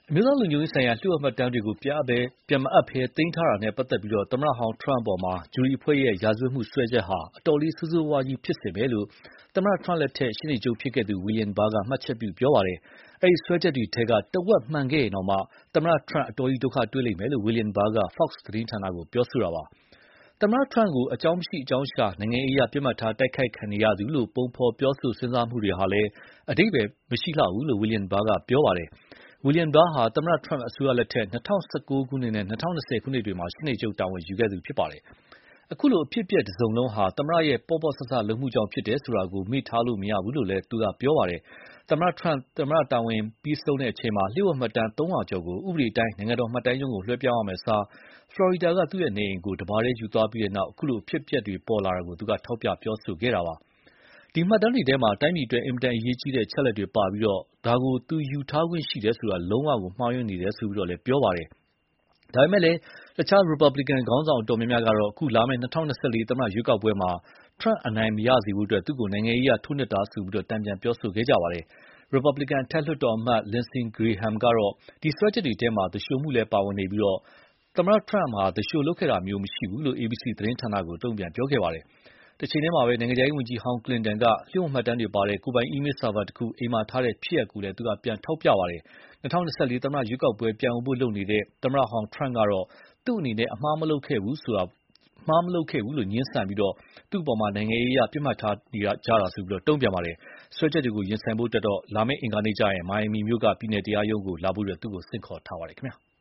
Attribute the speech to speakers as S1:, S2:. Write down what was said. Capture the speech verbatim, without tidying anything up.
S1: အမျိုးသားလုံခြုံရေးဆိုင်ရာလျှို့ဝှက်မှတ်တမ်းတွေကိုပြန်အပ်ပဲပြန်မအပ်ဘဲသိမ်းထားတာနဲ့ပတ်သက်ပြီးသမ္မတဟောင်းထရမ့်အပေါ်ဂျူရီအဖွဲ့ရဲ့ရာဇဝတ်မှုစွဲချက်ဟာအတော်လေးဆိုးဆိုးဝါးကြီးဖြစ်စေမယ်လို့သမ္မတထရမ့်လက်ထက်ရှေ့နေချုပ်ဖြစ်ခဲ့သူ William Barr ကမှတ်ချက်ပြုပြောပါတယ်။အဲဒီစွဲချက်တွေထဲကတဝက်မှန်ခဲ့ရင်တောင်သမ္မတထရမ့်အတော်ကြီးဒုက္ခတွေ့လိမ့်မယ်လို့ William Barr က Fox သတင်းဌာနကိုပြောဆိုတာပါ။သမ္မတထရမ့်ကိုအကြောင်းမရှိအကြောင်းရှာနိုင်ငံရေးအရပစ်မှတ်ထားတိုက်ခိုက်ခံနေရသူလို့ပုံဖော်ပြောဆိုစဉ်းစားမှုတွေဟာလည်းအဓိပ္ပာယ်မရှိလှဘူးလို့ William Barr ကပြောပါတယ်။ William Barr ဟာသမ္မတထရမ့်အစိုးရလက်ထက်၂၀၁၉ခုနှစ်နဲ့၂၀၂၀ခုနှစ်တွေမှာရှေ့နေချုပ်တာဝန်ယူခဲ့သူဖြစ်ပါတယ်။အခုလိုအဖြစ်အပျက်တစုံလုံးဟာသမ္မတရဲ့ပေါ့ပေါ့ဆဆလုပ်မှုကြောင့်ဖြစ်တယ်ဆိုတာကိုမေ့ထားလို့မရဘူးလို့လည်းသူကပြောပါတယ်။သမ္မတထရမ့်သမ္မတတာဝန်ပြီးဆုံးတဲ့အချိန်မှာလျှို့ဝှက်မှတ်တမ်းသုံးရာကျော်ကိုဥပဒေအတိုင်းနိုင်ငံတော်မှတ်တမ်းရုံးကိုလွှဲပြောင်းရမယ့်အစားဖလော်ရီဒါကသူ့နေအိမ်ကိုတပါတည်းယူသွားပြီးတဲ့နောက်အခုလိုအဖြစ်အပျက်တွေပေါ်လာတာကိုသူကထောက်ပြပြောဆိုခဲ့တာပါ။ဒီမှတ်တမ်းတွေထဲမှာတိုင်းပြည်အတွက်အင်မတန်အရေးကြီးတဲ့အချက်အလက်တွေပါပြီးဒါကိုသူယူထားခွင့်ရှိတယ်ဆိုတာလုံးဝကိုမှားယွင်းနေတယ်ဆိုပြီးလည်းပြောပါတယ်။ဒါပေမဲ့လည်းတခြားရီပတ်ဘလစ်ကန်ခေါင်းဆောင်အတော်များများကတော့အခုလာမယ့်၂၀၂၄သမ္မတရွေးကောက်ပွဲမှာထရမ့်အနိုင်မရစေဖို့သူ့ကိုနိုင်ငံရေးအရထိုးနှက်တာဆိုပြီးတန်ပြန်ပြောဆိုခဲ့ကြပါတယ်။ ရီပတ်ဘလစ်ကန်အထက်လွှတ်တော်အမတ် Lindsey Graham ကတော့ဒီစွဲချက်တွေထဲမှာသူလျှိုမှုလည်းပါဝင်နေပြီးသမ္မတထရမ့်ဟာသူလျှိုလုပ်ခဲ့တာမျိုးမရှိဘူးလို့ A B C သတင်းဌာနကိုတုံ့ပြန်ပြောခဲ့ပါတယ်။တချိန်တည်းမှာပဲနိုင်ငံခြားရေးဝန်ကြီးဟောင်းကလင်တန်ကလျှို့ဝှက်မှတ်တမ်းတွေပါတဲ့ကိုယ်ပိုင်အီးမေးလ်ဆာဗာတခုအိမ်မှာထားတဲ့ဖြစ်ရပ်ကိုလည်းသူကပြန်ထောက်ပြပါတယ်။၂၀၂၄သမ္မတရွေးကောက်ပွဲပြန်ဝင်ဖို့လုပ်နေတဲ့သမ္မတဟောင်းထရမ့်ကတော့သူ့အနေနဲ့အမှားမလုပ်ခဲ့ဘူးဆိုတာအမှားမလုပ်ခဲ့ဘူးလို့ငြင်းဆန်ပြီးသူ့အပေါ်နိုင်ငံရေးအရပစ်မှတ်ထားကြတာဆိုပြီးတုံ့ပြန်ပါတယ်။စွဲချက်တွေကိုရင်ဆိုင်ဖို့အတွက်လာမယ့်အင်္ဂါနေ့ကျရင်မိုင်ယာမီမြို့ကပြည်နယ်တရားရုံးကိုလာဖို့သူ့ကိုဆင့်ခေါ်ထားပါတယ်ခင်ဗျာ။